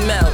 name out.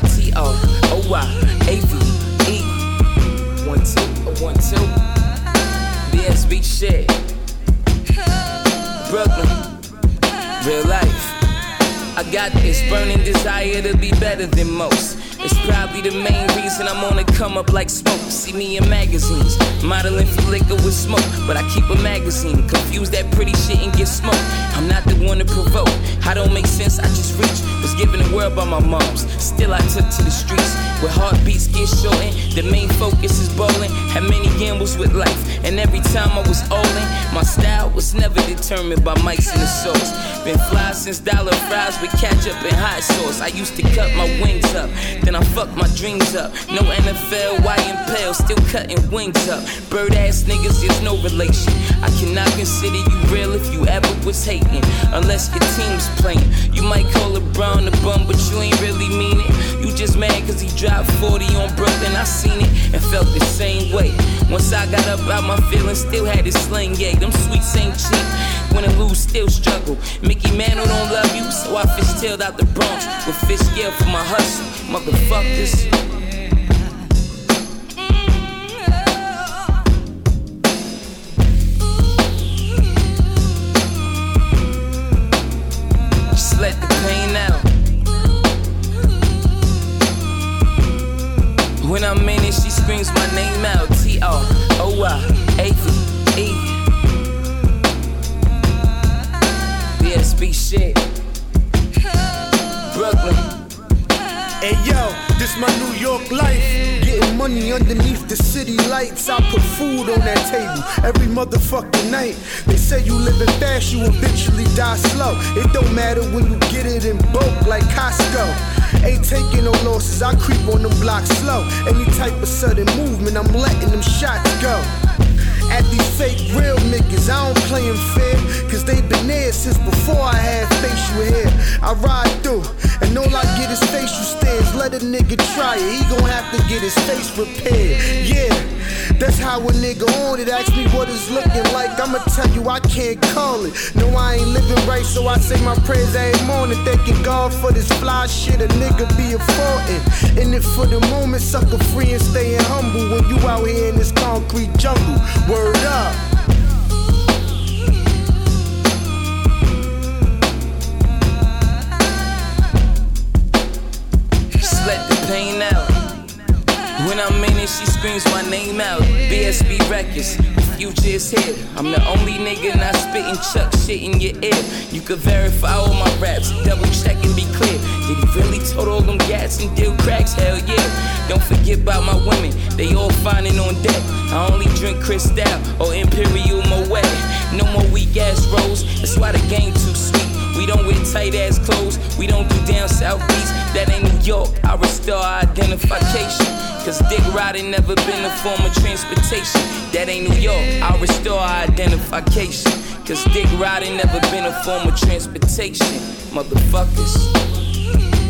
TROYAVE. 1 2 1 2. BSB shit. Brooklyn. Real life. I got this burning desire to be better than most. It's probably the main reason I'm on the come up like smoke. See me in magazines, modeling for liquor with smoke. But I keep a magazine, confuse that pretty shit and get smoked. I'm not the one to provoke, I don't make sense, I just reach. Was given the world by my moms, still I took to the streets. Where heartbeats get shortened, the main focus is bowling. Had many gambles with life, and every time I was all in. My style was never determined by mics and the sauce. Been fly since dollar fries with ketchup and hot sauce. I used to cut my wings up, then I fucked my dreams up. No NFL, white and pale, still cutting wings up. Bird ass niggas, there's no relation. I cannot consider you real if you ever was hating, unless your team's playing. You might call LeBron a bum, but you ain't really mean it. You just mad cause he dropped 40 on Brooklyn. I seen it and felt the same way. Once I got up out my feelings, still had this sling, yeah. Them sweets ain't cheap, win and lose, still struggle. Mickey Mantle don't love you, so I fishtailed out the Bronx with fish scale for my hustle, motherfuckers. Just let the pain out. When I'm in it, she screams my name out. TROYAVE. BSB shit. Brooklyn. Hey yo, this my New York life. Getting money underneath the city lights. I put food on that table every motherfucking night. They say you living fast, you eventually die slow. It don't matter when you get it in bulk like Costco. Ain't taking no losses, I creep on them blocks slow. Any type of sudden movement, I'm letting them shots go. At these fake real niggas, I don't play them fair, cause they been there since before I had facial hair. I ride through, and all I get is facial stares. Let a nigga try it, he gon' have to get his face repaired. Yeah, that's how a nigga on it. Ask me what it's looking like, I'ma tell you I can't call it. No, I ain't living right, so I say my prayers every morning, thanking God for this fly shit a nigga be affording. In it for the moment, sucker free and staying humble when you out here in this concrete jungle. Word up. Just let the pain out. When I'm in it, she screams my name out. BSB Records, the future is here. I'm the only nigga not spitting chuck shit in your ear. You could verify all my raps, double check and be clear. Did he really tote all them gats and deal cracks? Hell yeah. Don't forget about my women, they all fine and on deck. I only drink Cristal or Imperial Moet. No more weak ass rolls, that's why the game too sweet. We don't wear tight ass clothes, we don't do down south beats. That ain't New York, I restore identification. Cause dick riding never been a form of transportation. That ain't New York, I restore identification. Cause dick riding never been a form of transportation. Motherfuckers.